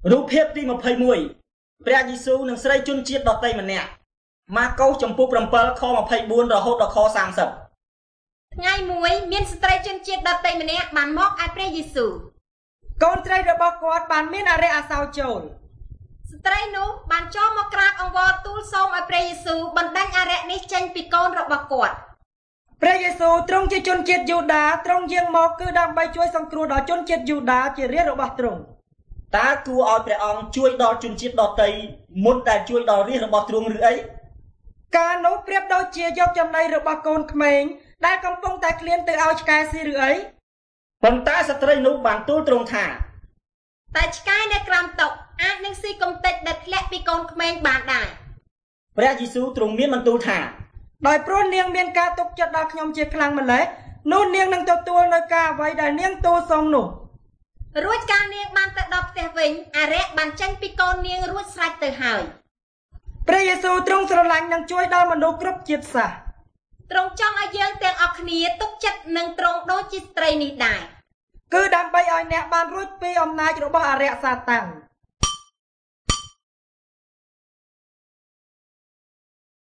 រូបភាពទី21ព្រះយេស៊ូវនិងស្រីជនជាតិដទៃម្នាក់ម៉ាកុសចំពុក7ខ24រហូតដល់ខ30 ថ្ងៃមួយមានស្ត្រីជនជាតិដទៃម្នាក់បានមកឯព្រះយេស៊ូវកូនស្រីរបស់គាត់បានមានអរិយអាសោចូលស្ត្រីនោះបានចូលមកក្រាបអង្វរទូលសូមឲ្យព្រះយេស៊ូវបណ្ដេញអរិយនេះចេញពីកូនរបស់គាត់ព្រះយេស៊ូវទ្រង់ជាជនជាតិយូដាទ្រង់យាងមកគឺដើម្បីជួយសង្គ្រោះដល់ជនជាតិយូដាជារាជរបស់ទ្រង់តើគួរឲ្យព្រះអង្គជួយដល់ជនជាតិដទៃមុនដែលជួយដល់រាជរបស់ទ្រង់ឬអីការនោះប្រៀបដូចជាយកចំណីរបស់កូនក្មេងដែលកំពុងតែឃ្លានទៅឲ្យឆ្កែស៊ីឬអីប៉ុន្តែស្ត្រីនោះបានទូលទ្រង់ថាតែឆ្កែនៅក្រោមតុអាចនឹងស៊ីកំទេចដែលធ្លាក់ពីកូនក្មេងបានដែរព្រះយេស៊ូវទ្រង់មានបន្ទូលថាដោយព្រោះនាងមានការទុកចិត្តដល់ខ្ញុំជាខ្លាំងម្ល៉េះនោះនាងនឹងទទួលនៅការអ្វីដែលនាងទូលសងនោះរួចកាលនាងបានទៅដល់ផ្ទះវិញអារក្សបានចេញពីកូននាងរួចស្រេចទៅហើយព្រះយេស៊ូវទ្រង់ស្រឡាញ់និងជួយដល់មនុស្សគ្រប់ជាតិសាសន៍ទ្រង់ចង់ឲ្យយើងទាំងអស់គ្នាទុកចិត្តនឹងទ្រង់ដូចជាស្ត្រីនេះដែរគឺដើម្បីឲ្យអ្នកបានរួចពីអំណាចរបស់អរិយសាតាំង